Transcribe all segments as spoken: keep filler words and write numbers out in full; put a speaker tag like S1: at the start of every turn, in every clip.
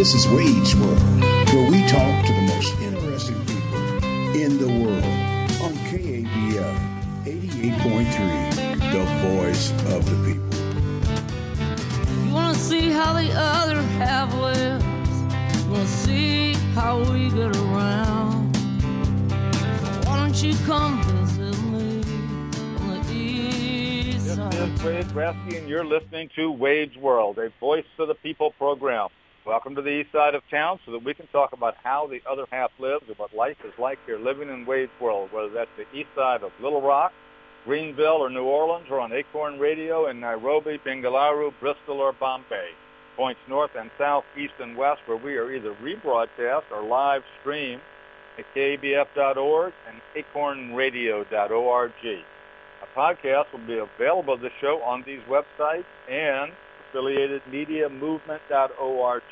S1: This is Wade's World, where we talk to the most interesting people in the world on K A B F eighty-eight point three, the voice of the people.
S2: You want to see how the other half lives? You want to see how we get around? Why don't you come visit me on the east side?
S3: This is Wade Bresky, and you're listening to Wade's World, a voice of the people program. Welcome to the east side of town so that we can talk about how the other half lives and what life is like here living in Wade's World, whether that's the east side of Little Rock, Greenville, or New Orleans, or on Acorn Radio in Nairobi, Bengaluru, Bristol, or Bombay. Points north and south, east and west, where we are either rebroadcast or live stream at K A B F dot org and acorn radio dot org. A podcast will be available to the show on these websites and affiliated media movement dot org.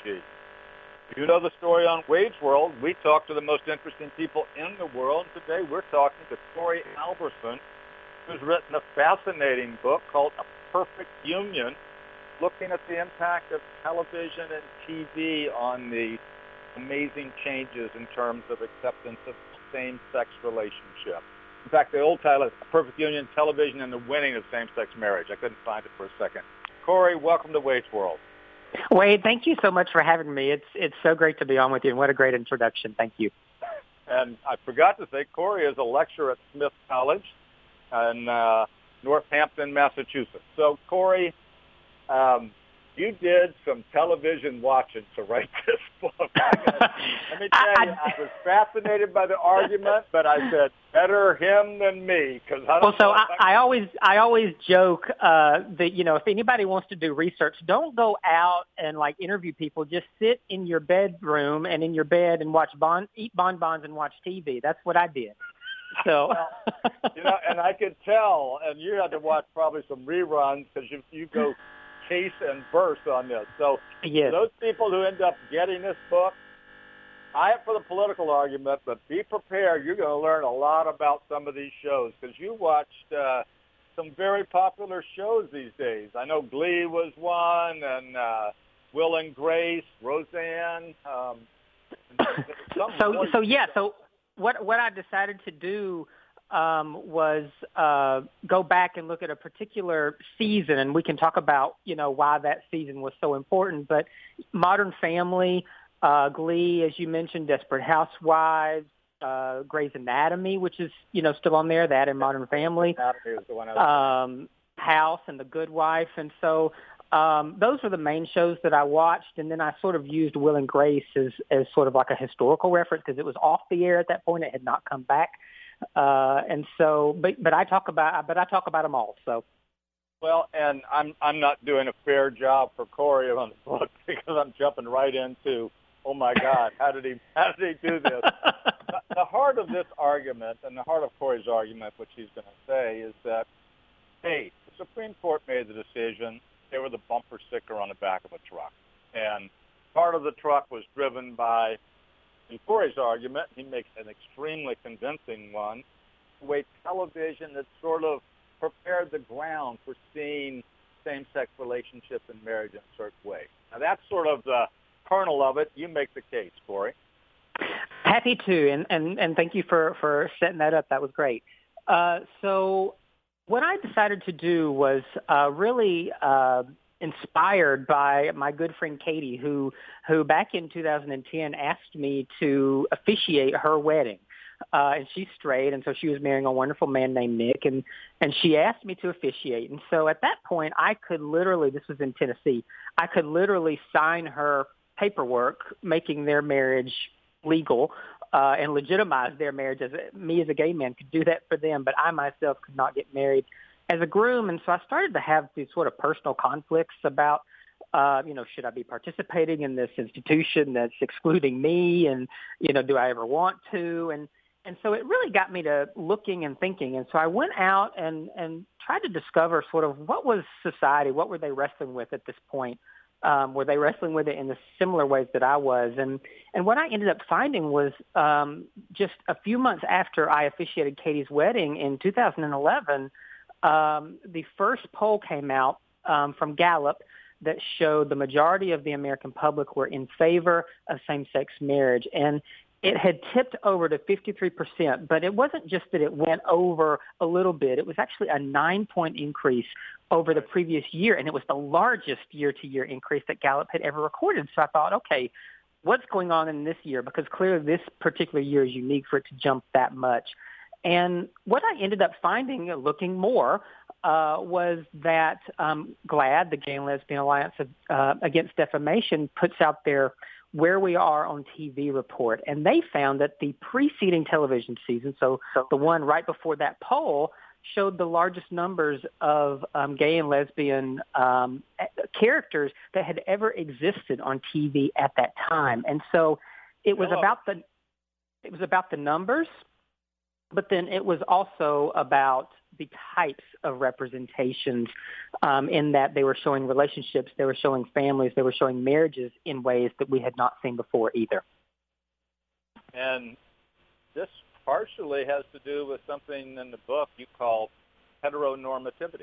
S3: If you know the story on Wade's World, we talk to the most interesting people in the world. Today we're talking to Corey Alberson, who's written a fascinating book called A Perfect Union, looking at the impact of television and T V on the amazing changes in terms of acceptance of same-sex relationships. In fact, the old title is A Perfect Union, Television and the Winning of Same-Sex Marriage. I couldn't find it for a second. Corey, welcome to Wade's World.
S4: Wade, thank you so much for having me. It's it's so great to be on with you, and what a great introduction. Thank you.
S3: And I forgot to say, Corey is a lecturer at Smith College in uh, Northampton, Massachusetts. So, Corey, um, you did some television watching to write this book. Let me tell you, I was fascinated by the argument, but I said, better him than me. Cause I don't
S4: well, so
S3: know
S4: I,
S3: I,
S4: I always I always joke uh, that, you know, if anybody wants to do research, don't go out and, like, interview people. Just sit in your bedroom and in your bed and watch bon- eat bonbons and watch T V. That's what I did. So,
S3: well, you know, and I could tell, and you had to watch probably some reruns because you, you go case and verse on this. So
S4: yes.
S3: Those people who end up getting this book, buy it for the political argument, but be prepared. You're going to learn a lot about some of these shows because you watched uh, some very popular shows these days. I know Glee was one, and uh, Will and Grace, Roseanne. Um,
S4: so, so yeah, so what what I decided to do um, was uh, go back and look at a particular season, and we can talk about, you know, why that season was so important. But Modern Family, uh, Glee, as you mentioned, Desperate Housewives, uh, Grey's Anatomy, which is, you know, still on there, that and Modern Family, um, House and The Good Wife. And so um, those were the main shows that I watched. And then I sort of used Will and Grace as, as sort of like a historical reference because it was off the air at that point. It had not come back. Uh, and so, but, but I talk about, but I talk about them all. So,
S3: well, and I'm, I'm not doing a fair job for Corey on the book because I'm jumping right into, oh my God, how did he, how did he do this? the, the heart of this argument and the heart of Corey's argument, which he's going to say is that, hey, the Supreme Court made the decision. They were the bumper sticker on the back of a truck. And part of the truck was driven by, in Corey's argument, he makes an extremely convincing one, the way television had sort of prepared the ground for seeing same-sex relationships and marriage in a certain way. Now, that's sort of the kernel of it. You make the case, Corey.
S4: Happy to, and, and, and thank you for, for setting that up. That was great. Uh, so what I decided to do was uh, really uh, inspired by my good friend Katie, who who back in two thousand ten asked me to officiate her wedding. Uh, and she's straight, and so she was marrying a wonderful man named Nick, and, and she asked me to officiate. And so at that point, I could literally, this was in Tennessee, I could literally sign her paperwork making their marriage legal uh, and legitimize their marriage. As a, me as a gay man could do that for them, but I myself could not get married as a groom. And so I started to have these sort of personal conflicts about, uh, you know, should I be participating in this institution that's excluding me? And, you know, do I ever want to? And And so it really got me to looking and thinking. And so I went out and, and tried to discover sort of what was society, what were they wrestling with at this point? Um, were they wrestling with it in the similar ways that I was? And, and what I ended up finding was um, just a few months after I officiated Katie's wedding in two thousand eleven, um, the first poll came out um, from Gallup that showed the majority of the American public were in favor of same-sex marriage. And it had tipped over to fifty-three percent, but it wasn't just that it went over a little bit. It was actually a nine-point increase over the previous year, and it was the largest year-to-year increase that Gallup had ever recorded. So I thought, okay, what's going on in this year? Because clearly this particular year is unique for it to jump that much. And what I ended up finding, looking more, uh, was that um, GLAAD, the Gay and Lesbian Alliance of, uh, Against Defamation, puts out their Where We Are on T V report. And they found that the preceding television season, so, so the one right before that poll, showed the largest numbers of um, gay and lesbian um, characters that had ever existed on T V at that time. And so it was
S3: Hello.
S4: about the it was about the numbers, but then it was also about the types of representations, um, in that they were showing relationships, they were showing families, they were showing marriages in ways that we had not seen before either.
S3: And this partially has to do with something in the book you call heteronormativity.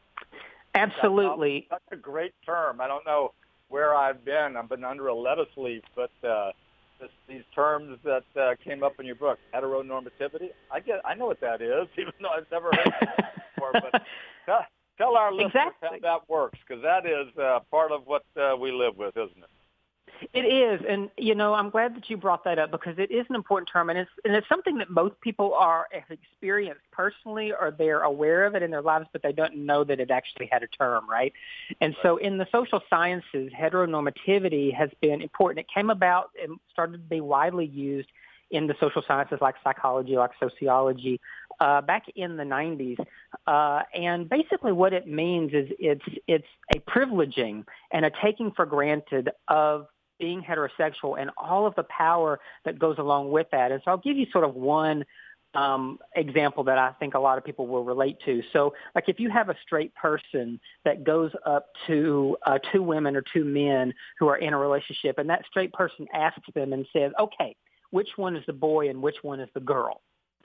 S4: Absolutely.
S3: That's, that's a great term. I don't know where I've been. I've been under a lettuce leaf, but uh, this, these terms that uh, came up in your book, heteronormativity, I get, I know what that is, even though I've never heard it before. But tell, tell our listeners
S4: exactly.
S3: how that works, because that is uh, part of what uh, we live with, isn't it?
S4: It is, and you know, I'm glad that you brought that up because it is an important term, and it's and it's something that most people are have experienced personally, or they're aware of it in their lives, but they don't know that it actually had a term, right? And so, in the social sciences, heteronormativity has been important. It came about and started to be widely used in the social sciences, like psychology, like sociology, uh, back in the nineties. Uh, and basically, what it means is it's it's a privileging and a taking for granted of being heterosexual and all of the power that goes along with that. And so I'll give you sort of one um, example that I think a lot of people will relate to. So like if you have a straight person that goes up to uh, two women or two men who are in a relationship, and that straight person asks them and says, okay, which one is the boy and which one is the girl?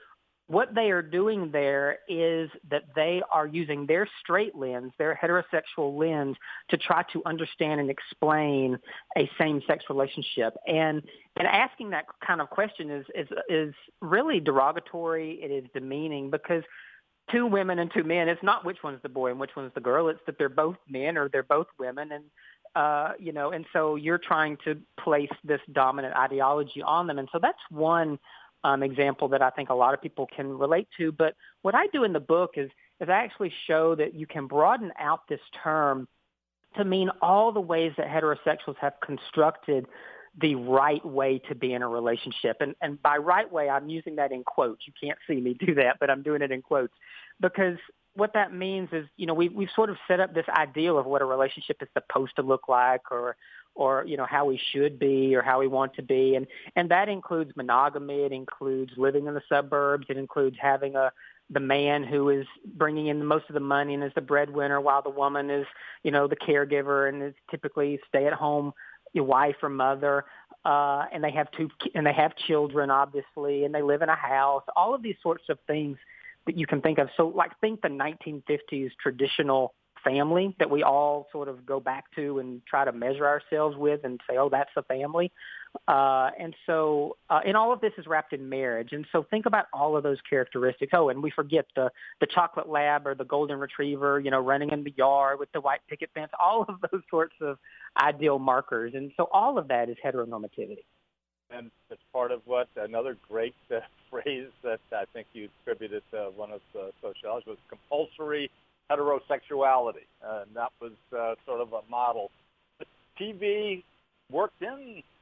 S4: What they are doing there is that they are using their straight lens, their heterosexual lens, to try to understand and explain a same-sex relationship. And and asking that kind of question is is is really derogatory. It is demeaning because two women and two men, it's not which one's the boy and which one's the girl. It's that they're both men or they're both women. And uh, you know, and so you're trying to place this dominant ideology on them. And so that's one Um, example that I think a lot of people can relate to. But what I do in the book is, is I actually show that you can broaden out this term to mean all the ways that heterosexuals have constructed the right way to be in a relationship. And, and by right way, I'm using that in quotes. You can't see me do that, but I'm doing it in quotes. Because what that means is, you know, we, we've sort of set up this ideal of what a relationship is supposed to look like, or or, you know, how we should be or how we want to be. And, and that includes monogamy. It includes living in the suburbs. It includes having a the man who is bringing in the most of the money and is the breadwinner, while the woman is, you know, the caregiver and is typically stay-at-home your wife or mother. Uh, and they have two and they have children, obviously, and they live in a house. All of these sorts of things that you can think of. So, like, think the nineteen fifties traditional family that we all sort of go back to and try to measure ourselves with and say, oh, that's a family. Uh, and so, uh, and all of this is wrapped in marriage. And so think about all of those characteristics. Oh, and we forget the, the chocolate lab or the golden retriever, you know, running in the yard with the white picket fence, all of those sorts of ideal markers. And so all of that is heteronormativity.
S3: And it's part of what another great uh, phrase that I think you attributed to one of the sociologists was compulsory heterosexuality, uh, and that was uh, sort of a model. But T V worked in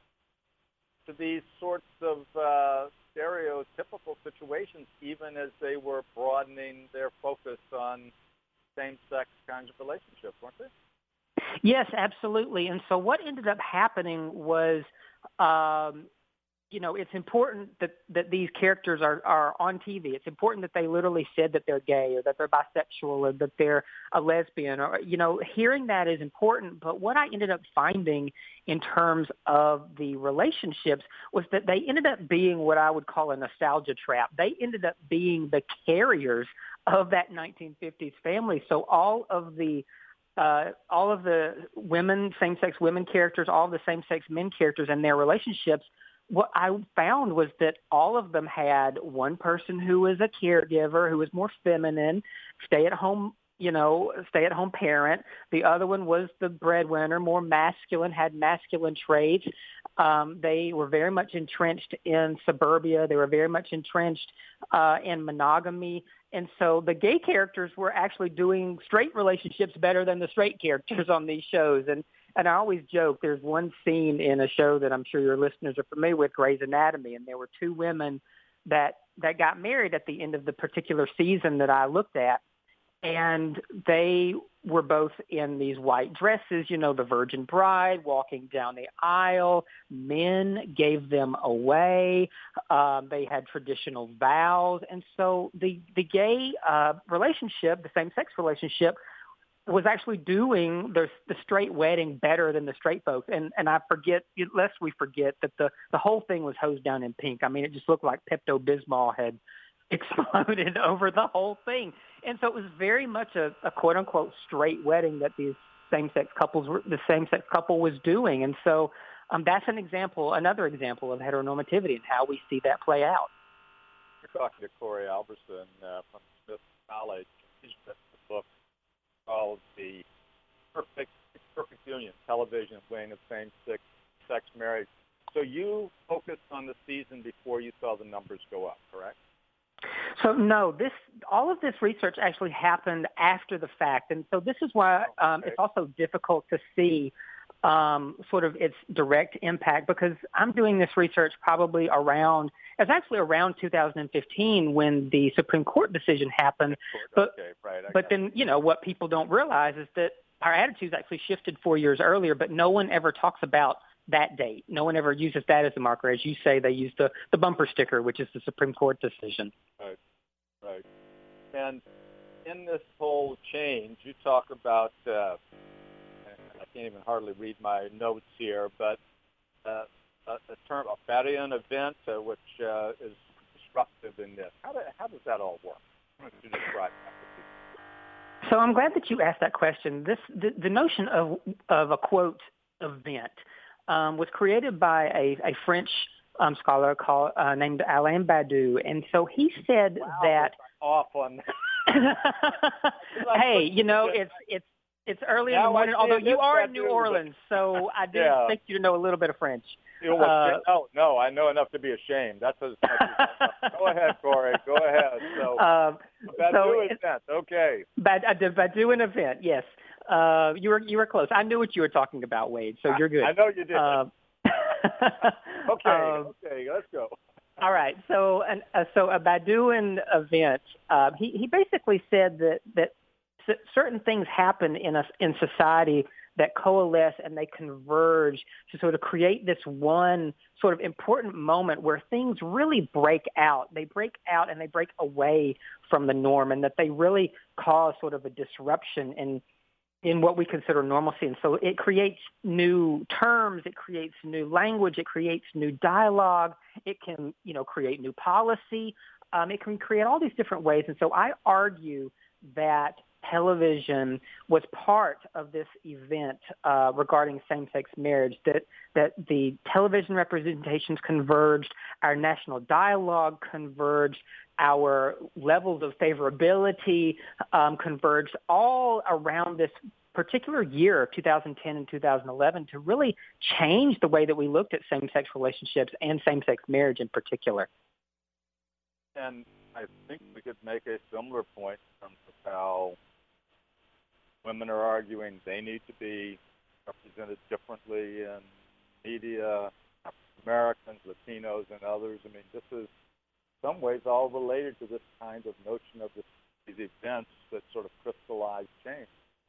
S3: to these sorts of uh, stereotypical situations, even as they were broadening their focus on same-sex kinds of relationships, weren't they?
S4: Yes, absolutely. And so what ended up happening was, um, you know, it's important that, that these characters are, are on T V. It's important that they literally said that they're gay or that they're bisexual or that they're a lesbian. Or, you know, hearing that is important. But what I ended up finding in terms of the relationships was that they ended up being what I would call a nostalgia trap. They ended up being the carriers of that nineteen fifties family. So all of the uh, all of the women, same-sex women characters, all of the same-sex men characters and their relationships, what I found was that all of them had one person who was a caregiver, who was more feminine, stay-at-home, you know, stay-at-home parent. The other one was the breadwinner, more masculine, had masculine traits. Um, they were very much entrenched in suburbia. They were very much entrenched uh, in monogamy. And so the gay characters were actually doing straight relationships better than the straight characters on these shows. And and I always joke, there's one scene in a show that I'm sure your listeners are familiar with, Grey's Anatomy, and there were two women that that got married at the end of the particular season that I looked at. And they were both in these white dresses, you know, the Virgin Bride walking down the aisle. Men gave them away. Um, they had traditional vows. And so the, the gay uh, relationship, the same-sex relationship, was actually doing the, the straight wedding better than the straight folks. And, and I forget, lest we forget, that the, the whole thing was hosed down in pink. I mean, it just looked like Pepto-Bismol had exploded over the whole thing. And so it was very much a, a quote-unquote straight wedding that these same-sex couples were, the same-sex couple was doing. And so um, that's an example, another example of heteronormativity and how we see that play out.
S3: You're talking to Corey Alberson uh, from Smith College. He's written a book called The Perfect Perfect Union, Television Wing of Same-Sex Sex Marriage. So you focused on the season before you saw the numbers go up, correct?
S4: So no, this all of this research actually happened after the fact, and so this is why um,
S3: okay.
S4: it's also difficult to see um, sort of its direct impact, because I'm doing this research probably around, it's actually around two thousand fifteen when the Supreme Court decision happened. But,
S3: okay, right,
S4: but then, you know, what people don't realize is that our attitudes actually shifted four years earlier, but no one ever talks about that date. No one ever uses that as a marker. As you say, they use the, the bumper sticker, which is the Supreme Court decision.
S3: Right, right. And in this whole change, you talk about, uh, I can't even hardly read my notes here, but uh, a, a term, a Fadian event, uh, which uh, is disruptive in this. How, do, how does that all work? How would you describe that?
S4: So I'm glad that you asked that question. This the, the notion of of a quote event um, was created by a, a French um, scholar called uh, named Alain Badiou, and so he said
S3: wow,
S4: that.
S3: Off on that.
S4: Hey, you know it's it's it's early
S3: now
S4: in the morning. Although you are in New Orleans, so I do
S3: yeah.
S4: expect you to know a little bit of French.
S3: You know, uh, no, no, I know enough to be ashamed. That's as much as Go ahead, Corey. Go ahead. So,
S4: um,
S3: Badiou
S4: so
S3: event. Okay.
S4: Bad, I did Badiou an event. Yes, uh, you were you were close. I knew what you were talking about, Wade. So you're good.
S3: I, I know you did.
S4: Uh,
S3: okay.
S4: um,
S3: okay. Let's go.
S4: All right. So, an, uh, so a Badiouan event. Uh, he he basically said that that c- certain things happen in us in society that coalesce and they converge to sort of create this one sort of important moment where things really break out. They break out and they break away from the norm, and that they really cause sort of a disruption in in what we consider normalcy. And so it creates new terms, it creates new language, it creates new dialogue, it can, you know, create new policy, um, it can create all these different ways. And so I argue that television was part of this event uh, regarding same-sex marriage, that that the television representations converged, our national dialogue converged, our levels of favorability um, converged all around this particular year, two thousand ten and two thousand eleven, to really change the way that we looked at same-sex relationships and same-sex marriage in particular.
S3: And I think we could make a similar point in terms of how women are arguing they need to be represented differently in media, Americans, Latinos, and others. I mean, this is in some ways all related to this kind of notion of this, these events that sort of crystallize change.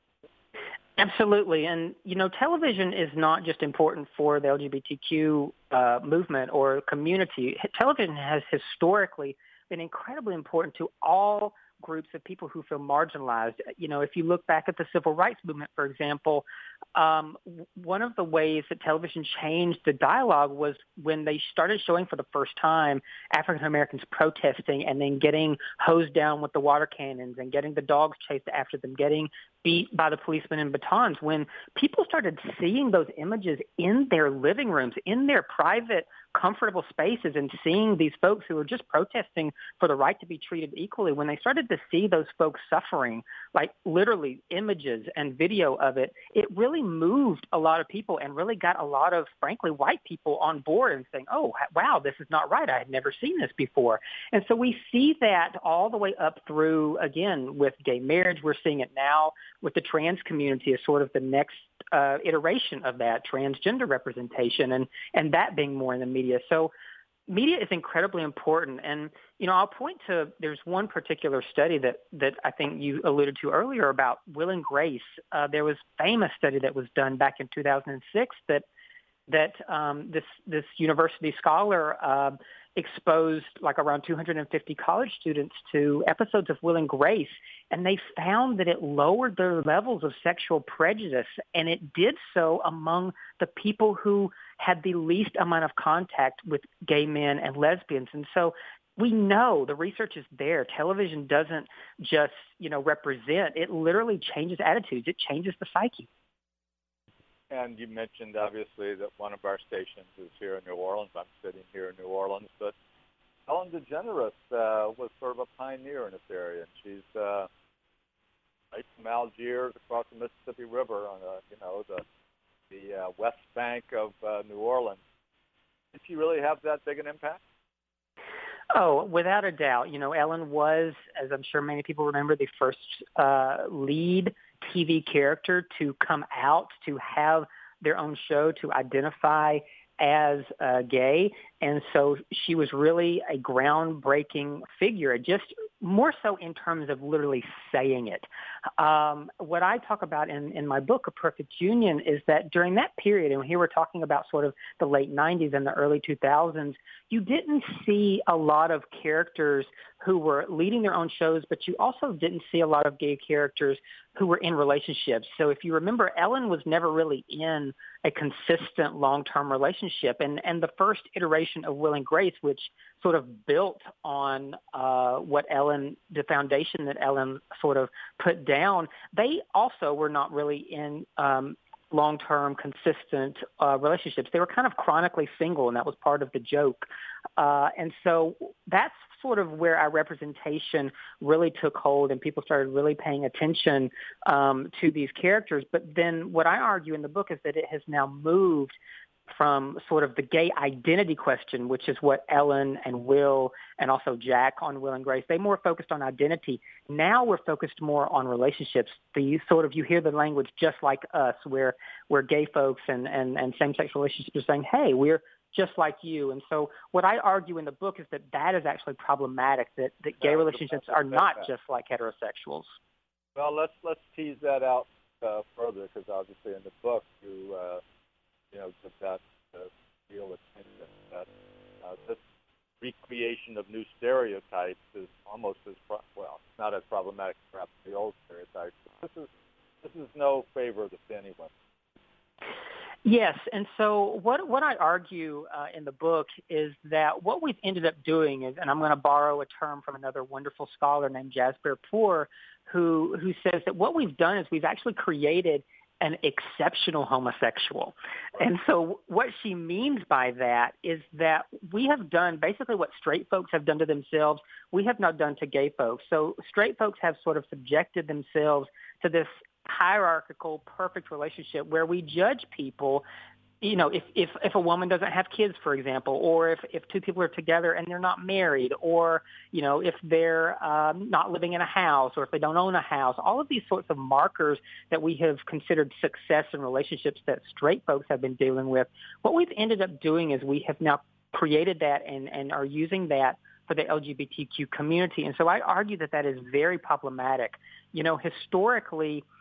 S4: Absolutely. And, you know, television is not just important for the L G B T Q uh, movement or community. Television has historically been incredibly important to all groups of people who feel marginalized. You know, if you look back at the civil rights movement, for example, um, one of the ways that television changed the dialogue was when they started showing for the first time African Americans protesting and then getting hosed down with the water cannons and getting the dogs chased after them, getting beat by the policemen in batons. When people started seeing those images in their living rooms, in their private, comfortable spaces, and seeing these folks who were just protesting for the right to be treated equally, when they started to see those folks suffering, like literally images and video of it, it really moved a lot of people and really got a lot of, frankly, white people on board and saying, oh, wow, this is not right. I had never seen this before. And so we see that all the way up through, again, with gay marriage. We're seeing it now with the trans community as sort of the next uh, iteration of that, transgender representation, and, and that being more in the media. So media is incredibly important. And, you know, I'll point to, there's one particular study that, that I think you alluded to earlier about Will and Grace. Uh, there was a famous study that was done back in two thousand six that that um, this this university scholar uh, exposed like around two hundred fifty college students to episodes of Will and Grace, and they found that it lowered their levels of sexual prejudice, and it did so among the people who had the least amount of contact with gay men and lesbians. And so we know the research is there. Television doesn't just, you know, represent. It literally changes attitudes. It changes the psyche.
S3: And you mentioned, obviously, that one of our stations is here in New Orleans. I'm sitting here in New Orleans. But Ellen DeGeneres uh, was sort of a pioneer in this area. And she's uh, right from Algiers across the Mississippi River on, a, you know, the the uh, west bank of uh, New Orleans. Did she really have that big an impact?
S4: Oh, without a doubt. You know, Ellen was, as I'm sure many people remember, the first uh, lead T V character to come out, to have their own show, to identify as uh, gay. And so she was really a groundbreaking figure, just more so in terms of literally saying it. Um, what I talk about in, in my book, A Perfect Union, is that during that period, and here we're talking about sort of the late nineties and the early two thousands, you didn't see a lot of characters who were leading their own shows, but you also didn't see a lot of gay characters who were in relationships. So if you remember, Ellen was never really in a consistent long-term relationship. And, and the first iteration of Will and Grace, which sort of built on uh, what Ellen, the foundation that Ellen sort of put down, they also were not really in um, long-term, consistent uh, relationships. They were kind of chronically single, and that was part of the joke. Uh, and so that's sort of where our representation really took hold, and people started really paying attention um, to these characters. But then what I argue in the book is that it has now moved from sort of the gay identity question, which is what Ellen and Will and also Jack on Will and Grace, they more focused on identity. Now we're focused more on relationships. The sort of, you hear the language just like us, where where gay folks and, and, and same-sex relationships are saying, hey, we're just like you. And so what I argue in the book is that that is actually problematic, that, that gay relationships are not just like heterosexuals.
S3: Well, let's let's tease that out uh, further, because obviously in the book you uh, you know took that uh, real attention that uh, this recreation of new stereotypes is almost as pro- well, it's not as problematic as perhaps the old stereotypes. But this is this is no favor to anyone.
S4: Yes, and so what what I argue uh, in the book is that what we've ended up doing is, and I'm going to borrow a term from another wonderful scholar named Jasbir Puar, who who says that what we've done is we've actually created an exceptional homosexual. And so what she means by that is that we have done basically what straight folks have done to themselves, we have not done to gay folks. So straight folks have sort of subjected themselves to this hierarchical, perfect relationship where we judge people, you know, if, if, if a woman doesn't have kids, for example, or if, if two people are together and they're not married, or, you know, if they're um, not living in a house, or if they don't own a house, all of these sorts of markers that we have considered success in relationships that straight folks have been dealing with, what we've ended up doing is we have now created that and, and are using that for the L G B T Q community. And so I argue that that is very problematic. You know, historically,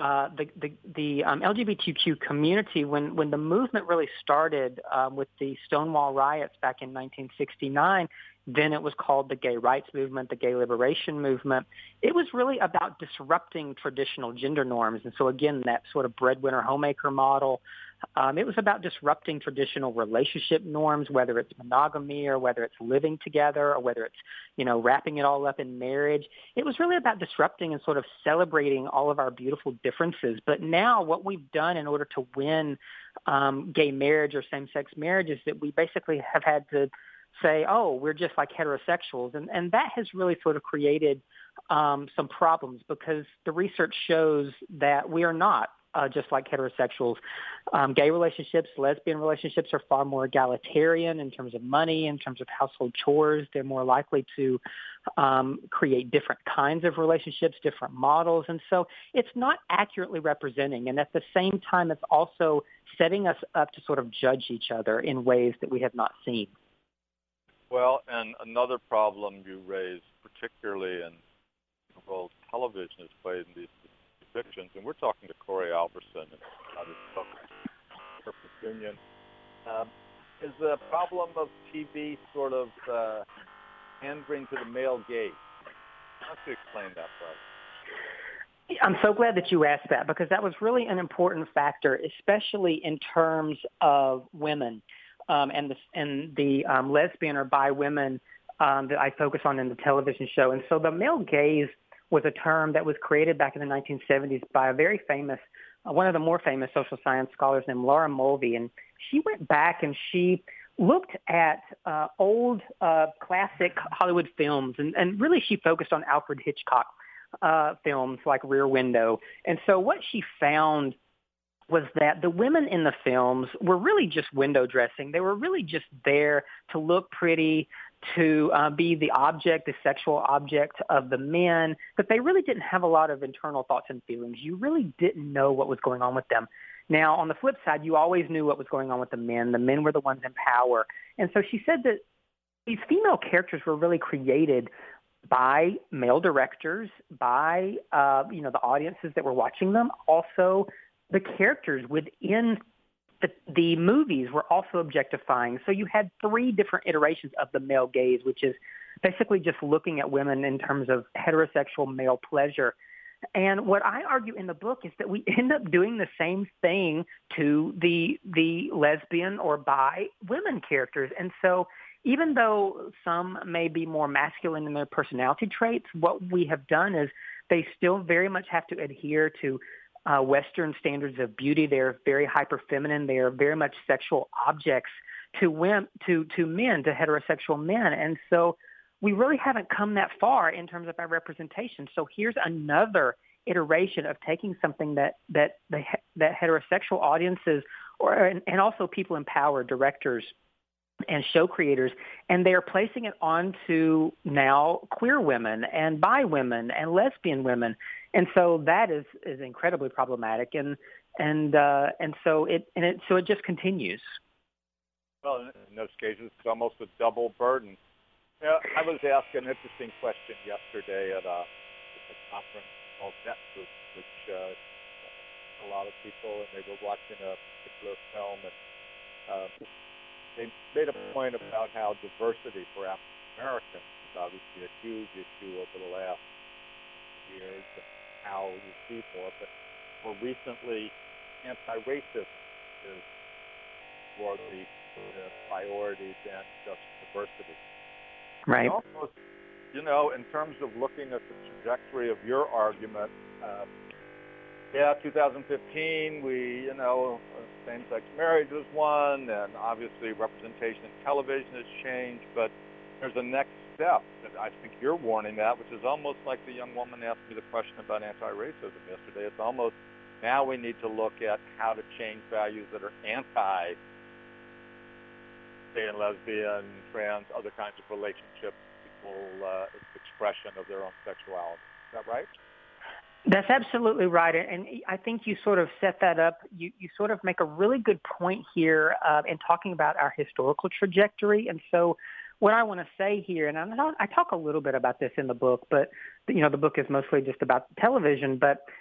S4: uh, the the, the um, L G B T Q community, when when the movement really started uh, with the Stonewall riots back in nineteen sixty-nine, then it was called the Gay Rights Movement, the Gay Liberation Movement. It was really about disrupting traditional gender norms, and so again, that sort of breadwinner homemaker model. Um, it was about disrupting traditional relationship norms, whether it's monogamy or whether it's living together or whether it's, you know, wrapping it all up in marriage. It was really about disrupting and sort of celebrating all of our beautiful differences. But now what we've done in order to win um, gay marriage or same-sex marriage is that we basically have had to say, oh, we're just like heterosexuals. And, and that has really sort of created um, some problems because the research shows that we are not Uh, just like heterosexuals. Um, gay relationships, lesbian relationships are far more egalitarian in terms of money, in terms of household chores. They're more likely to um, create different kinds of relationships, different models. And so it's not accurately representing. And at the same time, it's also setting us up to sort of judge each other in ways that we have not seen.
S3: Well, and another problem you raised, particularly in the role television has played in these fictions, and we're talking to Corey Alberson and other Purpose Union, um, is the problem of T V sort of uh, pandering to the male gaze. How do you explain that, brother?
S4: I'm so glad that you asked that because that was really an important factor, especially in terms of women um, and the, and the um, lesbian or bi women um, that I focus on in the television show. And so the male gaze was a term that was created back in the nineteen seventies by a very famous, uh, one of the more famous social science scholars named Laura Mulvey. And she went back and she looked at uh, old uh, classic Hollywood films, and, and really she focused on Alfred Hitchcock uh, films like Rear Window. And so what she found was that the women in the films were really just window dressing. They were really just there to look pretty, to uh, be the object, the sexual object of the men, but they really didn't have a lot of internal thoughts and feelings. You really didn't know what was going on with them. Now, on the flip side, you always knew what was going on with the men. The men were the ones in power. And so she said that these female characters were really created by male directors, by, uh, you know, the audiences that were watching them, also the characters within The, the movies were also objectifying. So you had three different iterations of the male gaze, which is basically just looking at women in terms of heterosexual male pleasure. And what I argue in the book is that we end up doing the same thing to the the lesbian or bi women characters. And so even though some may be more masculine in their personality traits, what we have done is they still very much have to adhere to Uh, Western standards of beauty. They're very hyper feminine. They are very much sexual objects to women, to to men, to heterosexual men. And so we really haven't come that far in terms of our representation. So here's another iteration of taking something that that the that heterosexual audiences or and, and also people in power, directors and show creators, and they are placing it onto now queer women and bi women and lesbian women. And so that is, is incredibly problematic, and and uh, and so it and it so it just continues.
S3: Well, in those cases, it's almost a double burden. You know, I was asked an interesting question yesterday at a, a conference called NetGroup, which uh, a lot of people, and they were watching a particular film, and uh, they made a point about how diversity for African Americans is obviously a huge issue over the last years. And how you see more, but more recently, anti-racism is more the, the priority than just diversity.
S4: Right.
S3: Also, you know, in terms of looking at the trajectory of your argument, uh, yeah, two thousand fifteen, we, you know, same-sex marriage was one, and obviously representation in television has changed, but there's a next step, and I think you're warning that, which is almost like the young woman asked me the question about anti-racism yesterday. It's almost now we need to look at how to change values that are anti gay and lesbian, trans, other kinds of relationships, people uh, expression of their own sexuality. Is that right?
S4: That's absolutely right. And I think you sort of set that up. You, you sort of make a really good point here uh, in talking about our historical trajectory. And so what I want to say here, and I talk a little bit about this in the book, but, you know, the book is mostly just about television, but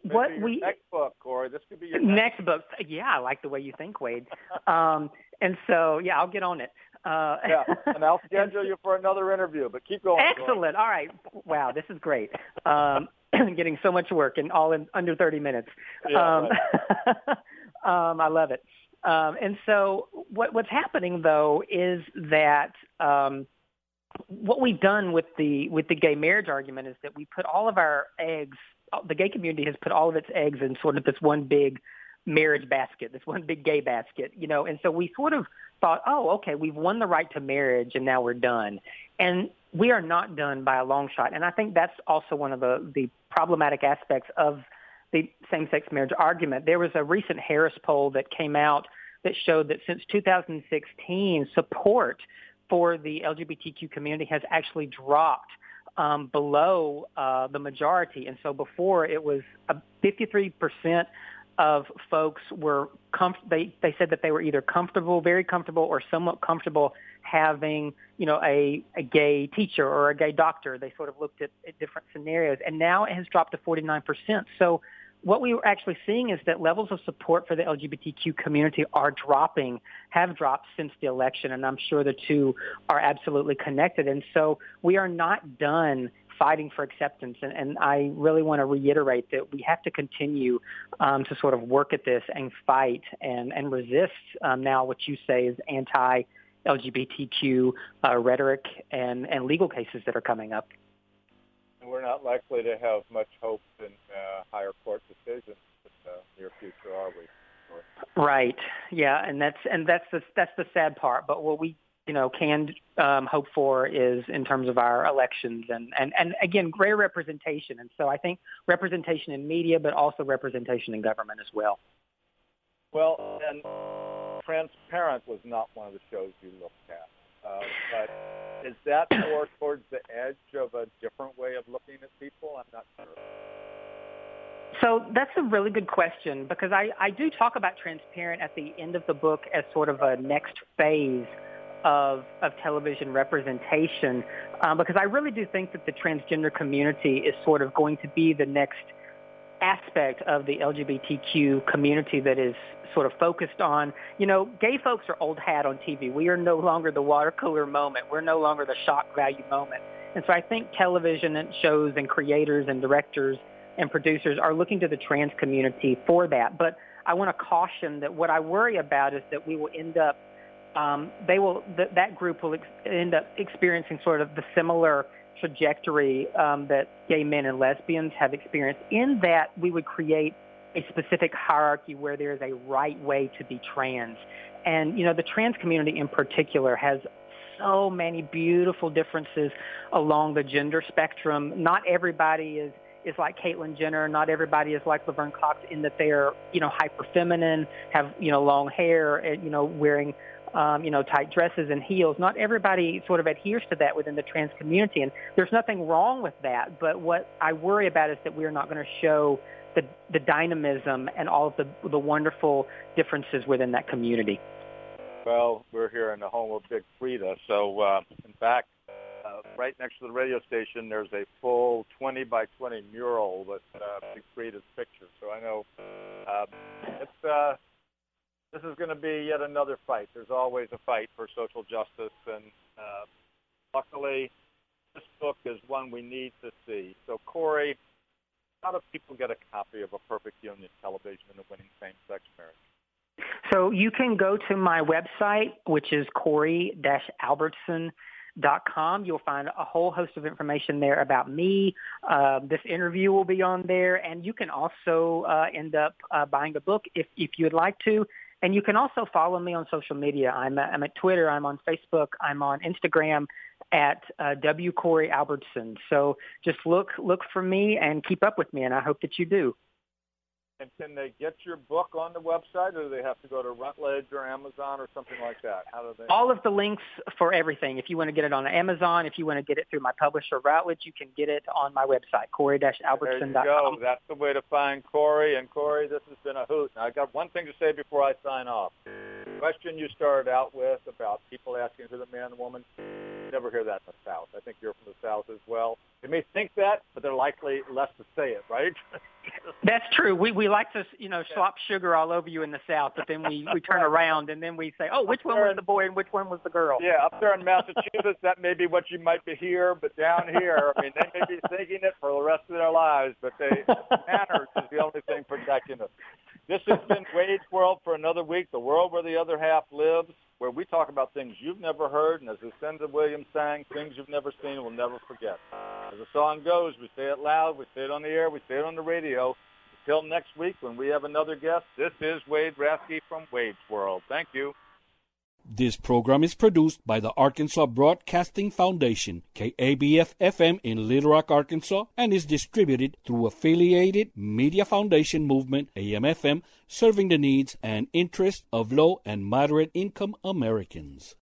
S3: Maybe
S4: what
S3: your
S4: we
S3: next book, Corey. This could be your next,
S4: next book. Yeah, I like the way you think, Wade. um, and so, yeah, I'll get on it. Uh,
S3: yeah, and I'll schedule you for another interview. But keep going.
S4: Excellent.
S3: Corey.
S4: All right. Wow, this is great. Um, getting so much work in all in under thirty minutes.
S3: Yeah,
S4: um,
S3: right.
S4: um, I love it. Um, and so, what, what's happening though is that. Um, What we've done with the with the gay marriage argument is that we put all of our eggs. The gay community has put all of its eggs in sort of this one big marriage basket, this one big gay basket, you know. And so we sort of thought, oh, okay, we've won the right to marriage, and now we're done. And we are not done by a long shot. And I think that's also one of the the problematic aspects of the same-sex marriage argument. There was a recent Harris poll that came out that showed that since two thousand sixteen, support for the L G B T Q community has actually dropped um, below uh, the majority. And so before it was uh, fifty-three percent of folks were, comf- they, they said that they were either comfortable, very comfortable, or somewhat comfortable having, you know, a, a gay teacher or a gay doctor. They sort of looked at, at different scenarios. And now it has dropped to forty-nine percent. So what we were actually seeing is that levels of support for the L G B T Q community are dropping, have dropped since the election, and I'm sure the two are absolutely connected. And so we are not done fighting for acceptance, and, and I really want to reiterate that we have to continue um, to sort of work at this and fight and, and resist um, now what you say is anti-L G B T Q uh, rhetoric and, and legal cases that are coming up.
S3: We're not likely to have much hope in uh, higher court decisions in the near future, are we?
S4: Right. Yeah, and that's and that's the that's the sad part. But what we you know can um, hope for is in terms of our elections and, and, and again greater representation. And so I think representation in media, but also representation in government as well.
S3: Well, and Transparent was not one of the shows you looked at. Uh, but is that more towards the edge of a different way of looking at people? I'm not sure.
S4: So that's a really good question because I, I do talk about Transparent at the end of the book as sort of a next phase of, of television representation um, because I really do think that the transgender community is sort of going to be the next aspect of the L G B T Q community that is sort of focused on, you know, gay folks are old hat on T V. We are no longer the water cooler moment. We're no longer the shock value moment. And so I think television and shows and creators and directors and producers are looking to the trans community for that. But I want to caution that what I worry about is that we will end up, um, they will, th- that group will ex- end up experiencing sort of the similar trajectory um, that gay men and lesbians have experienced, in that we would create a specific hierarchy where there is a right way to be trans. And, you know, the trans community in particular has so many beautiful differences along the gender spectrum. Not everybody is, is like Caitlyn Jenner. Not everybody is like Laverne Cox in that they are, you know, hyper feminine, have, you know, long hair, and, you know, wearing Um, you know, tight dresses and heels. Not everybody sort of adheres to that within the trans community, and there's nothing wrong with that. But what I worry about is that we are not going to show the, the dynamism and all of the, the wonderful differences within that community.
S3: Well, we're here in the home of Big Frida. So, uh, in fact, uh, right next to the radio station, there's a full twenty by twenty mural with uh, Big Frida's picture. So I know uh, it's... Uh, This is going to be yet another fight. There's always a fight for social justice, and uh, luckily, this book is one we need to see. So, Corey, how do people get a copy of A Perfect Union, Television and the Winning Same-Sex Marriage?
S4: So you can go to my website, which is corey dash albertson dot com. You'll find a whole host of information there about me. Uh, this interview will be on there, and you can also uh, end up uh, buying the book if, if you'd like to. And you can also follow me on social media. I'm, I'm at Twitter. I'm on Facebook. I'm on Instagram at uh, W. Corey Albertson. So just look look for me and keep up with me, and I hope that you do.
S3: And can they get your book on the website, or do they have to go to Routledge or Amazon or something like that? How do they?
S4: All of the links for everything. If you want to get it on Amazon, if you want to get it through my publisher, Routledge, you can get it on my website, corey dash albertson dot com.
S3: There you go. That's the way to find Corey. And, Corey, this has been a hoot. Now, I got one thing to say before I sign off. The question you started out with about people asking who the man and woman, You never hear that in the South. I think you're from the South as well. They may think that, but they're likely less to say it, right?
S4: That's true. We we like to, you know, slop sugar all over you in the South, but then we, we turn around and then we say, oh, which one was the boy and which one was the girl?
S3: Yeah, up there in Massachusetts, that may be what you might be here, but down here, I mean, they may be thinking it for the rest of their lives, but they manners is the only thing protecting us. This has been Wade's World for another week, the world where the other half lives, where we talk about things you've never heard, and as Lucinda Williams sang, things you've never seen and will never forget. As the song goes, we say it loud, we say it on the air, we say it on the radio. Until next week when we have another guest, this is Wade Rasky from Wade's World. Thank you.
S5: This program is produced by the Arkansas Broadcasting Foundation, K A B F F M in Little Rock, Arkansas, and is distributed through Affiliated Media Foundation Movement, A M F M, serving the needs and interests of low and moderate income Americans.